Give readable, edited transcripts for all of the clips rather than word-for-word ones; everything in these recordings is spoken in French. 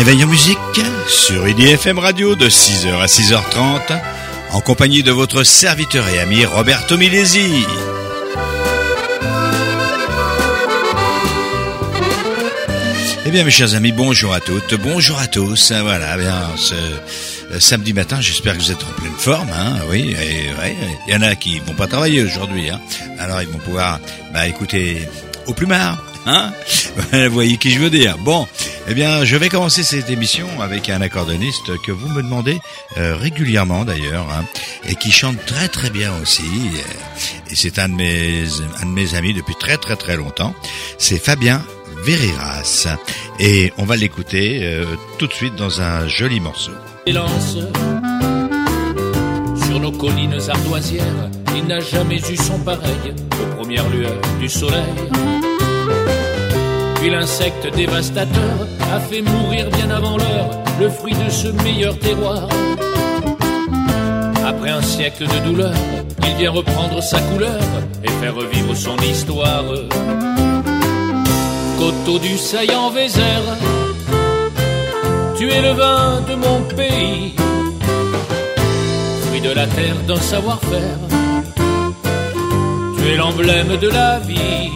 Réveil en musique sur IDFM Radio de 6h à 6h30 en compagnie de votre serviteur et ami Roberto Milesi. Eh bien mes chers amis, bonjour à toutes, bonjour à tous. Voilà, bien ce samedi matin, j'espère que vous êtes en pleine forme, hein. Oui, il y en a qui vont pas travailler aujourd'hui, hein. Alors ils vont pouvoir écouter au plumard, hein. Vous voyez qui je veux dire. Bon, eh bien, je vais commencer cette émission avec un accordéoniste que vous me demandez régulièrement d'ailleurs, hein, et qui chante très très bien aussi. Et c'est un de mes amis depuis très très très longtemps. C'est Fabien Veriras. Et on va l'écouter tout de suite dans un joli morceau. Lance sur nos collines ardoisières, il n'a jamais eu son pareil aux premières lueurs du soleil. Puis l'insecte dévastateur a fait mourir bien avant l'heure le fruit de ce meilleur terroir. Après un siècle de douleur, il vient reprendre sa couleur et faire revivre son histoire. Coteau du saillant Vézère, tu es le vin de mon pays, fruit de la terre d'un savoir-faire, tu es l'emblème de la vie.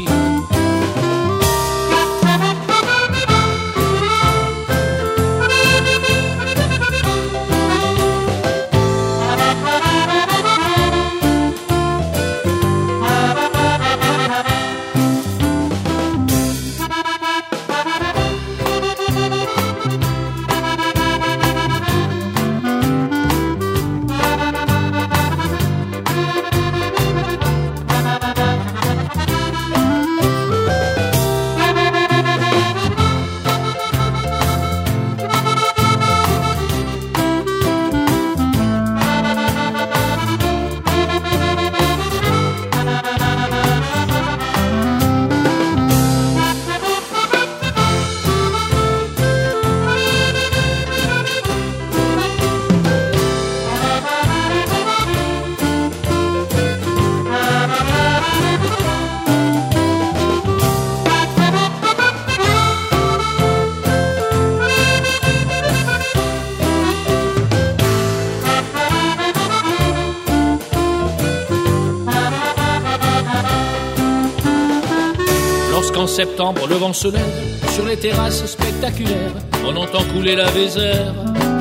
En septembre, le vent se lève sur les terrasses spectaculaires, on entend couler la Vézère.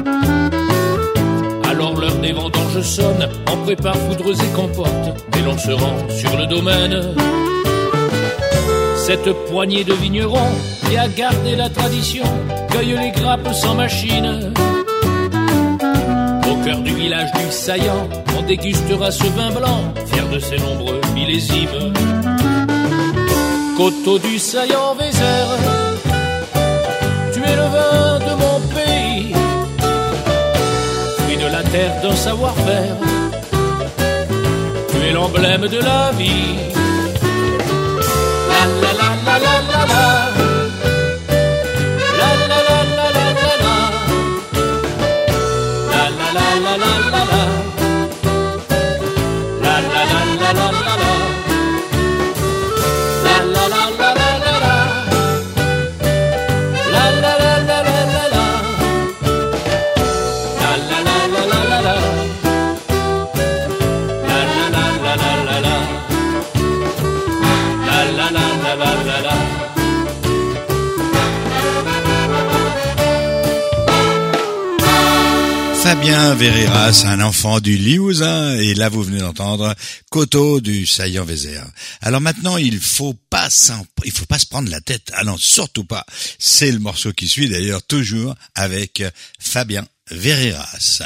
Alors l'heure des vendanges sonne, on prépare foudres et compotes, et l'on se rend sur le domaine. Cette poignée de vignerons qui a gardé la tradition cueille les grappes sans machine. Au cœur du village du Saillant, on dégustera ce vin blanc, fier de ses nombreux millésimes. Coteau du saillant Vézère, tu es le vin de mon pays, fruit de la terre d'un savoir-faire, tu es l'emblème de la vie. La la la la la la la, la la la la la la la, la la la la la la la, la la la la la la la. Fabien Veriras, un enfant du Limousin, et là vous venez d'entendre Coteau du saillant Vézère. Alors maintenant, il faut pas se prendre la tête. Ah non, surtout pas. C'est le morceau qui suit d'ailleurs, toujours avec Fabien Veriras.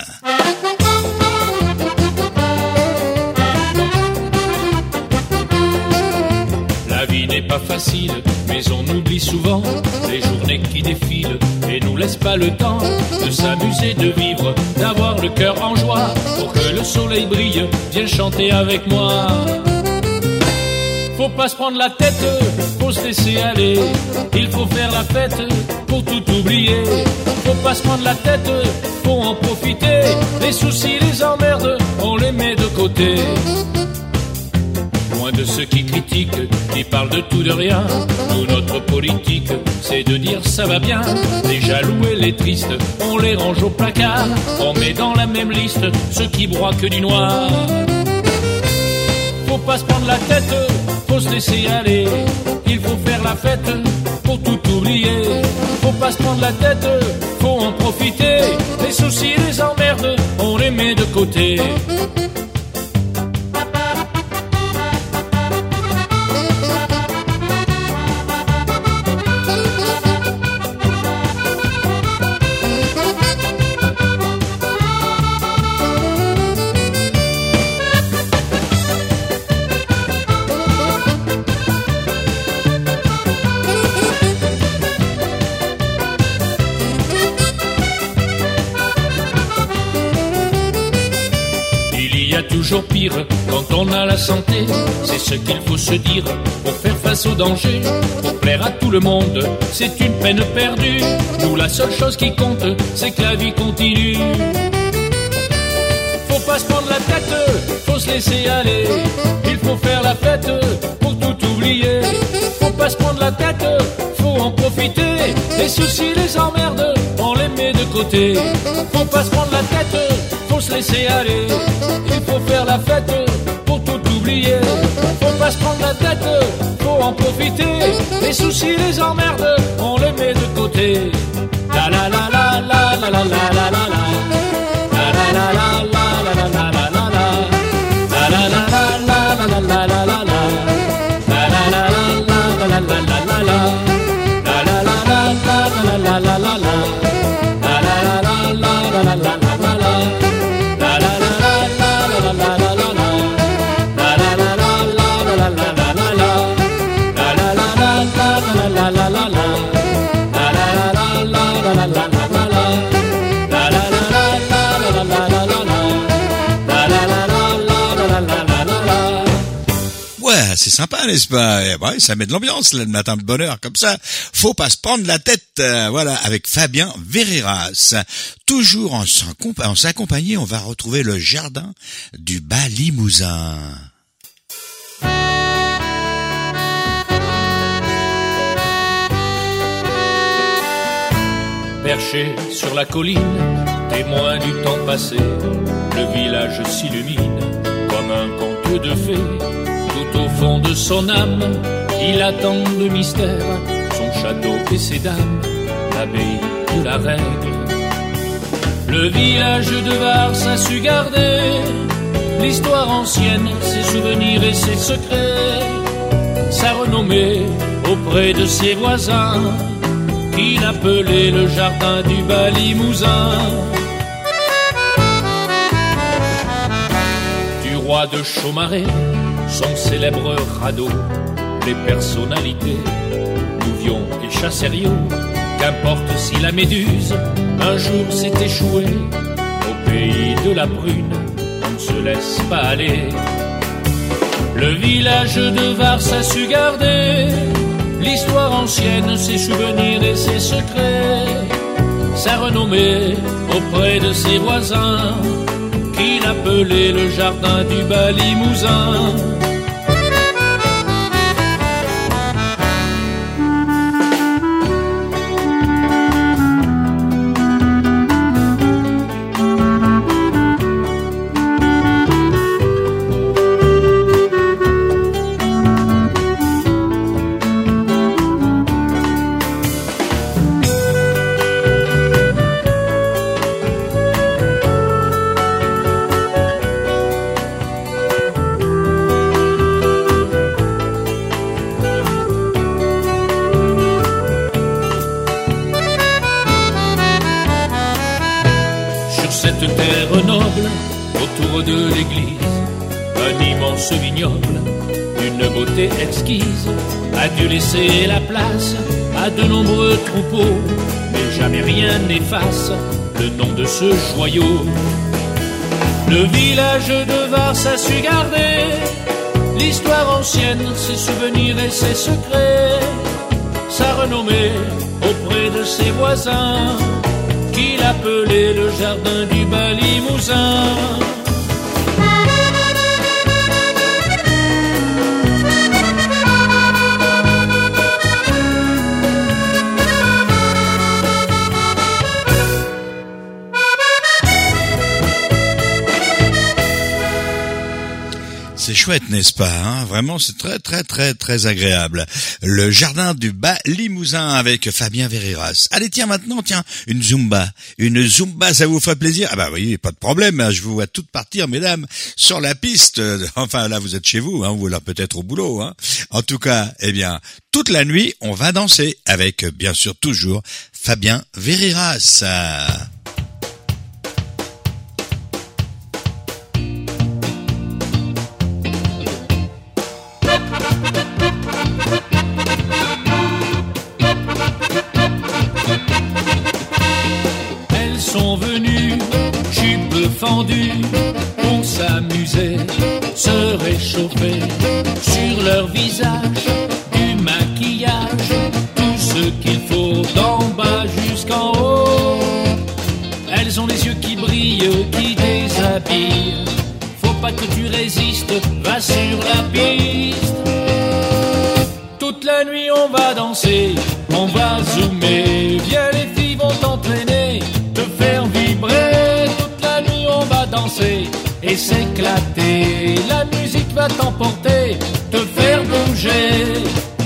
La vie n'est pas facile, mais on oublie souvent les journées qui défilent et nous laissent pas le temps de s'amuser, de vivre, d'avoir le cœur en joie. Pour que le soleil brille, viens chanter avec moi. Faut pas se prendre la tête, faut se laisser aller. Il faut faire la fête pour tout oublier. Faut pas se prendre la tête, faut en profiter. Les soucis, les emmerdes, on les met de côté. Loin de ceux qui critiquent, qui parlent de tout, de rien. Nous, notre politique, c'est de dire ça va bien. Les jaloux et les tristes, on les range au placard. On met dans la même liste ceux qui broient que du noir. Faut pas se prendre la tête, faut se laisser aller. Il faut faire la fête pour tout oublier. Faut pas se prendre la tête, faut en profiter. Les soucis, les emmerdes, on les met de côté. Toujours pire quand on a la santé, c'est ce qu'il faut se dire pour faire face au danger, pour plaire à tout le monde, c'est une peine perdue. Nous, la seule chose qui compte, c'est que la vie continue. Faut pas se prendre la tête, faut se laisser aller. Il faut faire la fête pour tout oublier. Faut pas se prendre la tête, faut en profiter. Les soucis, les emmerdes, on les met de côté. Faut pas se prendre la tête, faut se laisser aller. Il faut faire la fête pour tout oublier. Faut pas se prendre la tête, faut en profiter. Les soucis, les emmerdes, on les met de côté. La la la la la la la la la la la. La la la la la la la la la la la. La la la la la la la la la la. La la la la la la la la la la. La la la la la la la la la la. La la la la la la la la la la. C'est sympa, n'est-ce pas? Ouais, ça met de l'ambiance là, le matin de bonheur comme ça. Faut pas se prendre la tête, voilà, avec Fabien Verreras. Toujours en s'accompagner, on va retrouver le jardin du Bas Limousin. Perché sur la colline, témoin du temps passé, le village s'illumine comme un conte de fées. Tout au fond de son âme, il attend le mystère, son château et ses dames, l'abbaye de la règle. Le village de Vars a su garder l'histoire ancienne, ses souvenirs et ses secrets, sa renommée auprès de ses voisins, qu'il appelait le jardin du Bas Limousin. Du roi de Chaumareix, son célèbre radeau, les personnalités, Nouvion et Chassériau. Qu'importe si la méduse un jour s'est échouée, au pays de la prune, on ne se laisse pas aller. Le village de Vars a su garder l'histoire ancienne, ses souvenirs et ses secrets, sa renommée auprès de ses voisins, qu'il appelait le jardin du Bas Limousin. De l'église, un immense vignoble d'une beauté exquise a dû laisser la place à de nombreux troupeaux, mais jamais rien n'efface le nom de ce joyau. Le village de Vars a su garder l'histoire ancienne, ses souvenirs et ses secrets, sa renommée auprès de ses voisins, qu'il appelait le jardin du Bas Limousin. chouette, n'est-ce pas, hein? Vraiment, c'est très, très, très, très agréable. Le jardin du Bas Limousin avec Fabien Verriras. Allez, tiens, maintenant, une Zumba. Une Zumba, ça vous fait plaisir? Ah bah oui, pas de problème, hein, je vous vois toutes partir, mesdames, sur la piste. Enfin, là, vous êtes chez vous, hein, ou là, peut-être au boulot, hein. En tout cas, eh bien, toute la nuit, on va danser avec, bien sûr, toujours, Fabien Verriras. Sont venus, jupes fendues, pour s'amuser, se réchauffer, sur leur visage, du maquillage, tout ce qu'il faut d'en bas jusqu'en haut. Elles ont les yeux qui brillent, qui déshabillent, faut pas que tu résistes, va sur la piste. Toute la nuit on va danser, on va zoomer, viens les filles vont t'entraîner, te faire vibrer. Toute la nuit on va danser et s'éclater, la musique va t'emporter, te faire bouger.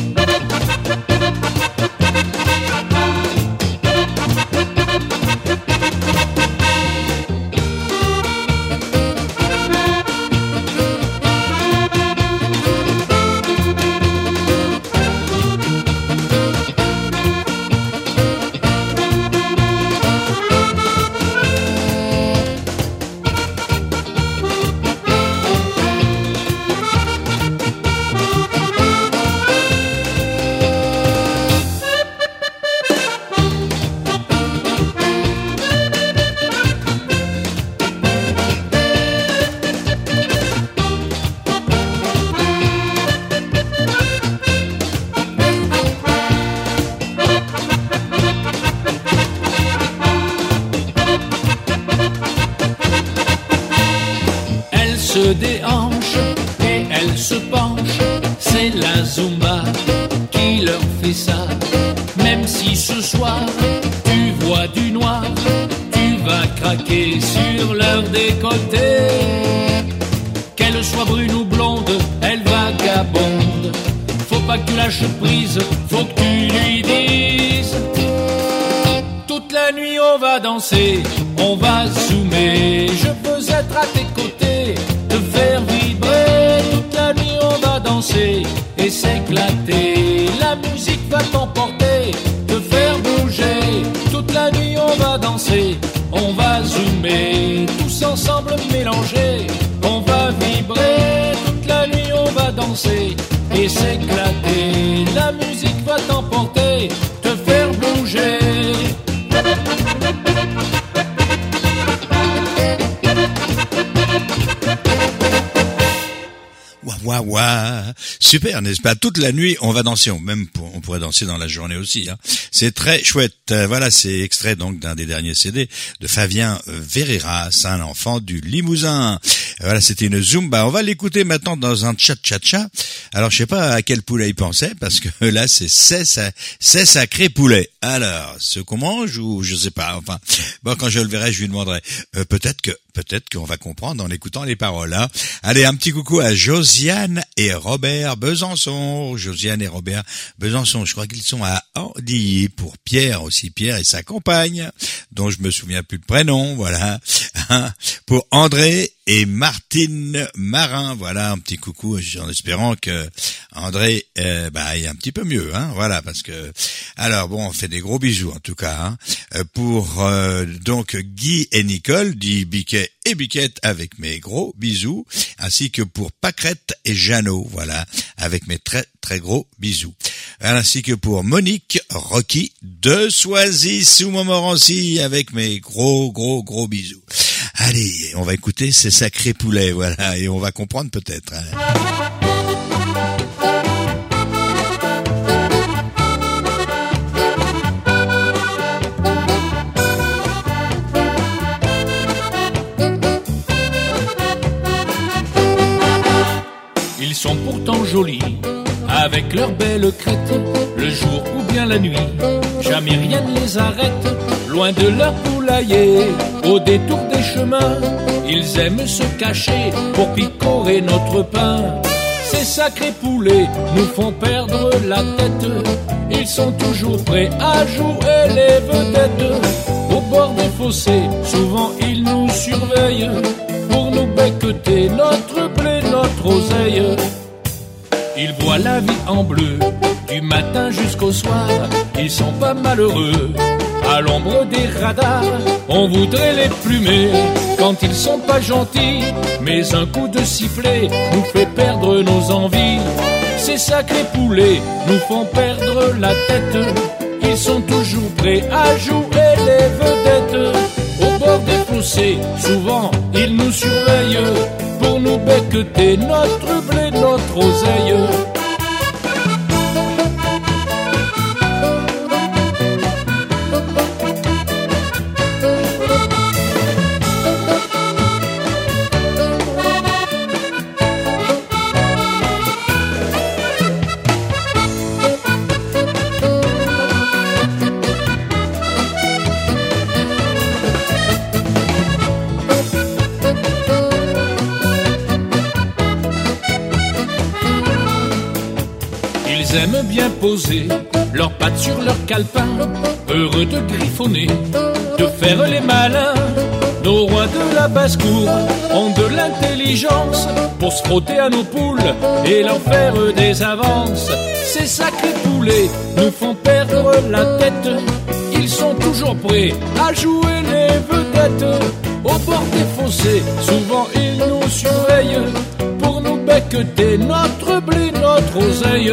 Se déhanche et elle se penche, c'est la Zumba qui leur fait ça. Même si ce soir tu vois du noir, tu vas craquer sur leur décolleté. Qu'elle soit brune ou blonde, elle vagabonde, faut pas que tu lâches prise, faut que tu lui dises. Toute la nuit on va danser, on va zoomer, je veux être à tes côtés, te faire vibrer. Toute la nuit on va danser et s'éclater, la musique va t'emporter, te faire bouger. Toute la nuit on va danser, on va zoomer, tous ensemble mélanger, on va vibrer. Toute la nuit on va danser et s'éclater, la musique va t'emporter, te faire bouger. Ouah, ouah, super, n'est-ce pas? Toute la nuit, on va danser. On pourrait danser dans la journée aussi, hein. C'est très chouette. Voilà, c'est extrait donc d'un des derniers CD de Fabien Verriras, un enfant du Limousin. Voilà, c'était une Zumba. On va l'écouter maintenant dans un cha-cha-cha. Alors, je sais pas à quel poulet il pensait, parce que là, c'est sacré poulet. Alors, ce qu'on mange ou je sais pas. Enfin, bon, quand je le verrai, je lui demanderai. Peut-être qu'on va comprendre en écoutant les paroles, hein. Allez, un petit coucou à Josiane et Robert Besançon. Josiane et Robert Besançon. Je crois qu'ils sont à Andilly. Pour Pierre aussi, Pierre et sa compagne, dont je me souviens plus le prénom, voilà. Pour André et Martine Marin, voilà, un petit coucou, en espérant que André, est un petit peu mieux, hein, voilà, parce que, alors bon, on fait des gros bisous, en tout cas, hein, pour, donc, Guy et Nicole, dit Biquet et Biquette, avec mes gros bisous, ainsi que pour Pâquerette et Jeannot, voilà, avec mes très, très gros bisous. Ainsi que pour Monique, Rocky, de Soisy, sous Montmorency, avec mes gros bisous. Allez, on va écouter ces sacrés poulets, voilà, et on va comprendre peut-être, hein. Ils sont pourtant jolis, avec leurs belles crêtes, le jour ou bien la nuit, jamais rien ne les arrête. Loin de leur poulailler, au détour des chemins, ils aiment se cacher pour picorer notre pain. Ces sacrés poulets nous font perdre la tête. Ils sont toujours prêts à jouer les vedettes. Au bord des fossés, souvent ils nous surveillent pour nous becqueter notre blé, notre oseille. Ils voient la vie en bleu, du matin jusqu'au soir. Ils sont pas malheureux, à l'ombre des radars. On voudrait les plumer quand ils sont pas gentils, mais un coup de sifflet nous fait perdre nos envies. Ces sacrés poulets nous font perdre la tête. Ils sont toujours prêts à jouer les vedettes. Au bord des fossés, souvent ils nous surveillent pour nous becqueter notre blé, notre oseille. Ils aiment bien poser leurs pattes sur leur calepin, heureux de griffonner, de faire les malins. Nos rois de la basse-cour ont de l'intelligence pour se frotter à nos poules et leur faire des avances. Ces sacrés poulets nous font perdre la tête. Ils sont toujours prêts à jouer les vedettes. Au bord des fossés, souvent ils nous surveillent pour nous becqueter notre blé, notre oseille.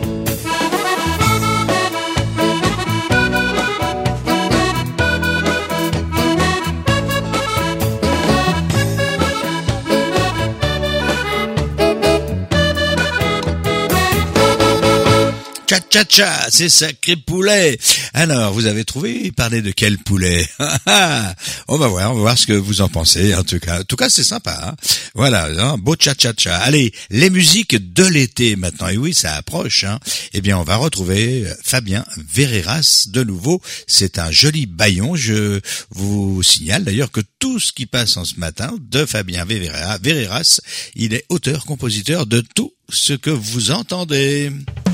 Tcha-tcha-tcha, c'est sacré poulet. Alors, vous avez trouvé, il parlait de quel poulet? On va voir ce que vous en pensez, en tout cas, c'est sympa, hein. Voilà, hein, beau tcha-tcha-tcha. Allez, les musiques de l'été maintenant. Et oui, ça approche, hein. Eh bien, on va retrouver Fabien Vereras de nouveau. C'est un joli bâillon. Je vous signale d'ailleurs que tout ce qui passe en ce matin de Fabien Vereras, il est auteur-compositeur de tout ce que vous entendez.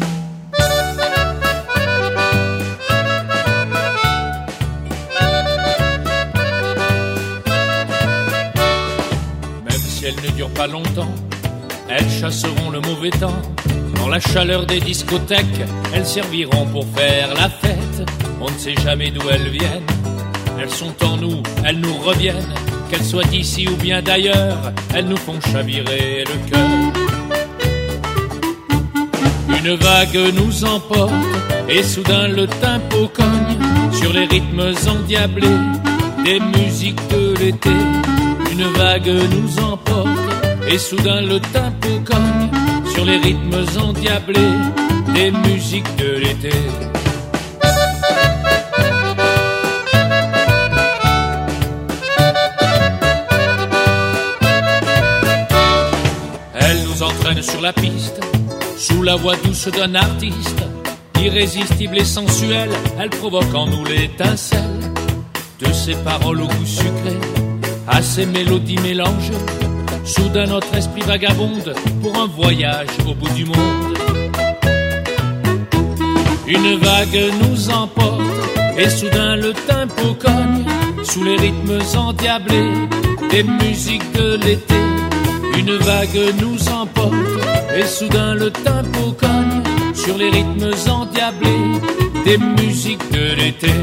Elles ne durent pas longtemps, elles chasseront le mauvais temps. Dans la chaleur des discothèques, elles serviront pour faire la fête. On ne sait jamais d'où elles viennent, elles sont en nous, elles nous reviennent. Qu'elles soient d'ici ou bien d'ailleurs, elles nous font chavirer le cœur. Une vague nous emporte et soudain le tempo cogne sur les rythmes endiablés des musiques de l'été. Une vague nous emporte et soudain le tempo cogne sur les rythmes endiablés des musiques de l'été. Elle nous entraîne sur la piste sous la voix douce d'un artiste irrésistible et sensuel. Elle provoque en nous l'étincelle de ses paroles au goût sucré, à ces mélodies mélangées. Soudain notre esprit vagabonde pour un voyage au bout du monde. Une vague nous emporte et soudain le tempo cogne sous les rythmes endiablés des musiques de l'été. Une vague nous emporte et soudain le tempo cogne sur les rythmes endiablés des musiques de l'été.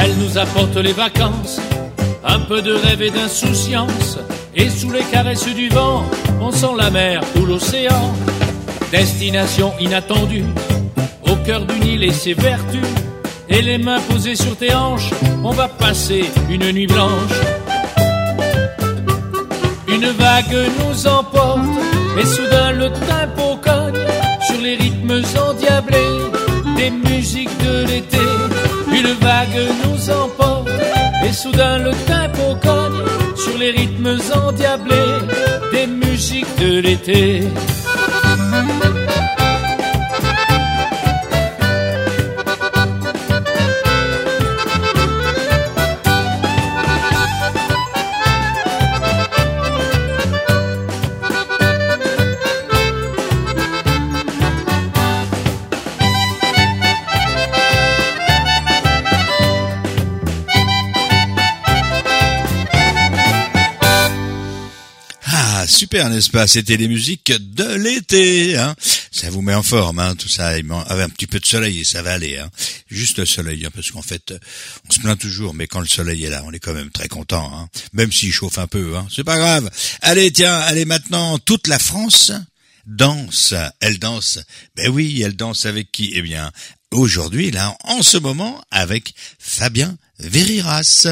Elle nous apporte les vacances, un peu de rêve et d'insouciance. Et sous les caresses du vent, on sent la mer ou l'océan. Destination inattendue, au cœur du Nil et ses vertus. Et les mains posées sur tes hanches, on va passer une nuit blanche. Une vague nous emporte, et soudain le tempo cogne sur les rythmes endiablés des musiques de l'été. Une vague nous emporte, et soudain le tempo cogne sur les rythmes endiablés des musiques de l'été. Super, n'est-ce pas? C'était les musiques de l'été, hein. Ça vous met en forme, hein, tout ça. Avec un petit peu de soleil et ça va aller, hein. Juste le soleil, hein, parce qu'en fait, on se plaint toujours, mais quand le soleil est là, on est quand même très content, hein. Même s'il chauffe un peu, hein. C'est pas grave. Allez, tiens, allez maintenant, toute la France danse. Elle danse. Ben oui, elle danse avec qui? Eh bien, aujourd'hui, là, en ce moment, avec Fabien Veriras.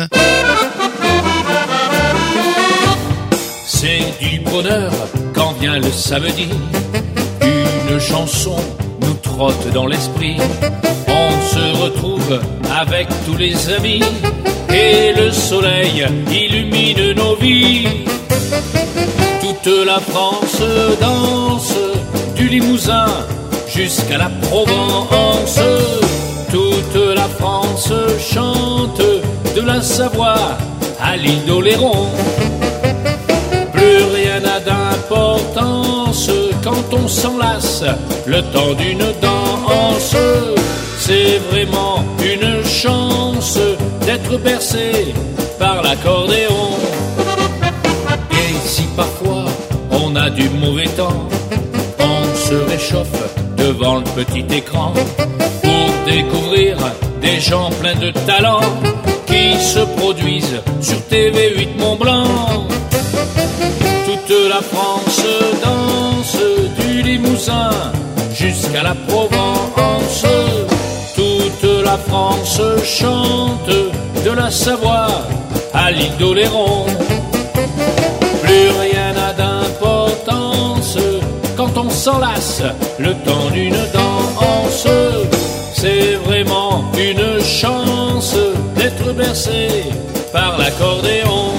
C'est du bonheur quand vient le samedi. Une chanson nous trotte dans l'esprit. On se retrouve avec tous les amis et le soleil illumine nos vies. Toute la France danse, du Limousin jusqu'à la Provence. Toute la France chante, de la Savoie à l'île d'Oléron. Plus rien n'a d'importance quand on s'enlace le temps d'une danse. C'est vraiment une chance d'être bercé par l'accordéon. Et si parfois on a du mauvais temps, on se réchauffe devant le petit écran pour découvrir des gens pleins de talent qui se produisent sur TV8 Mont-Blanc. Toute la France danse, du Limousin jusqu'à la Provence. Toute la France chante, de la Savoie à l'île d'Oléron. Plus rien n'a d'importance quand on s'enlace le temps d'une danse. C'est vraiment une chance d'être bercé par l'accordéon.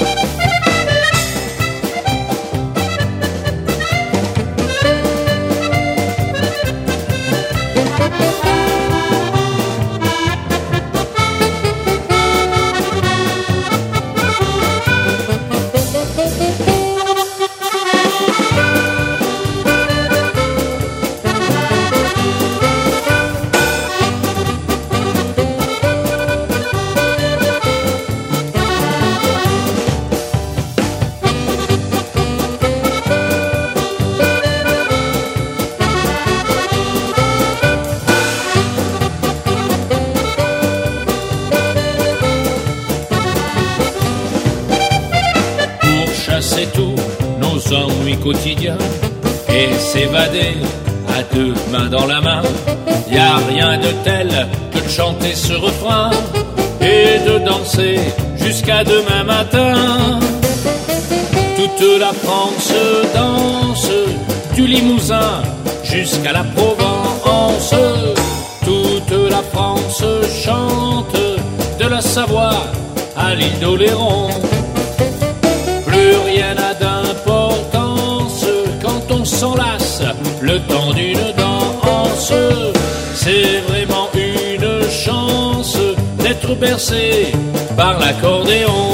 chasser tous nos ennuis quotidiens et s'évader à deux mains dans la main. Y a rien de tel que de chanter ce refrain et de danser jusqu'à demain matin. Toute la France danse, du Limousin jusqu'à la Provence. Toute la France chante, de la Savoie à l'île d'Oléron. Plus rien n'a d'importance quand on s'enlace le temps d'une danse. C'est vraiment une chance d'être bercé par l'accordéon.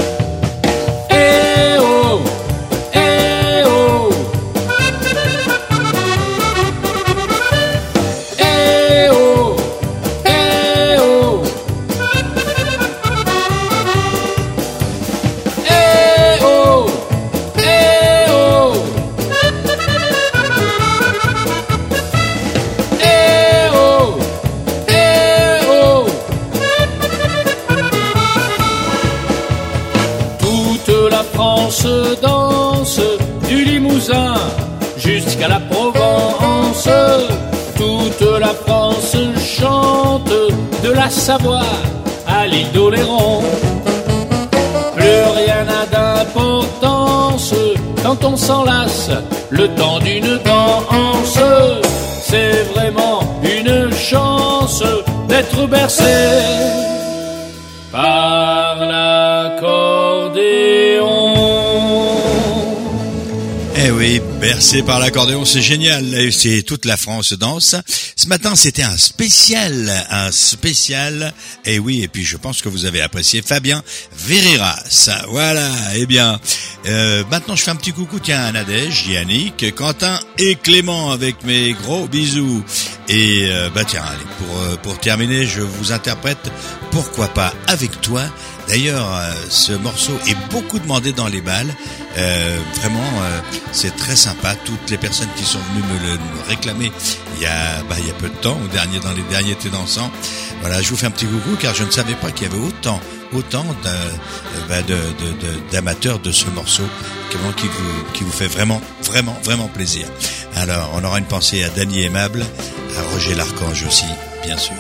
Eh oh, eh oh, eh oh, eh oh, eh oh, eh oh, eh oh, eh oh. jusqu'à la Provence. Toute la France chante, de la Savoie à l'île d'Oléron. Plus rien n'a d'importance quand on s'enlace le temps d'une danse. C'est vraiment une chance d'être bercé par l'accordéon. Eh oui, bercé par l'accordéon, c'est génial. C'est toute la France danse. Ce matin, c'était un spécial. Eh oui, et puis je pense que vous avez apprécié Fabien Veriras. Voilà, eh bien, maintenant je fais un petit coucou, tiens, à Nadège, Yannick, Quentin et Clément avec mes gros bisous. Et tiens, allez, pour terminer, je vous interprète Pourquoi pas avec toi. D'ailleurs, ce morceau est beaucoup demandé dans les balles. Vraiment, c'est très sympa. Toutes les personnes qui sont venues me le réclamer il y a peu de temps, dans les derniers Thé dansants. Voilà, je vous fais un petit coucou car je ne savais pas qu'il y avait autant d'amateurs de ce morceau qui vous fait vraiment plaisir. Alors, on aura une pensée à Dany Aimable, à Roger l'Archange aussi, bien sûr.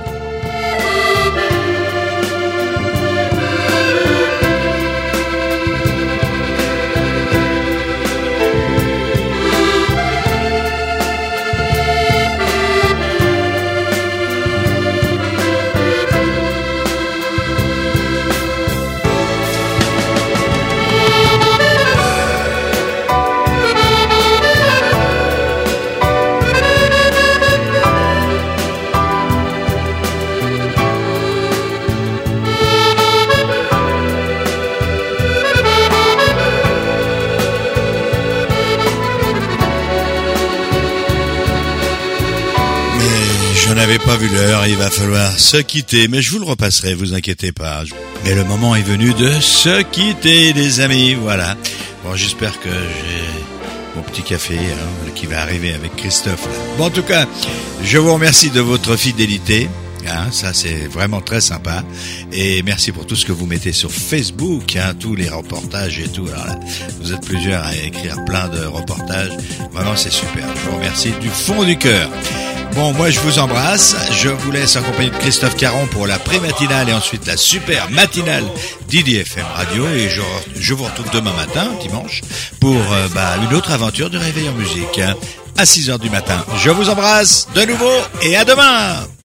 Je n'avais pas vu l'heure, il va falloir se quitter, mais je vous le repasserai, vous inquiétez pas. Mais le moment est venu de se quitter, les amis, voilà. Bon, j'espère que j'ai mon petit café qui va arriver avec Christophe. Bon, en tout cas, je vous remercie de votre fidélité. Ça c'est vraiment très sympa et merci pour tout ce que vous mettez sur Facebook, tous les reportages et tout. Alors là, vous êtes plusieurs à écrire plein de reportages, vraiment c'est super, je vous remercie du fond du cœur. Bon, moi je vous embrasse, je vous laisse en compagnie de Christophe Caron pour la pré-matinale et ensuite la super matinale d'IDFM Radio et je vous retrouve demain matin, dimanche, pour une autre aventure de réveil en musique à 6h du matin. Je vous embrasse de nouveau et à demain.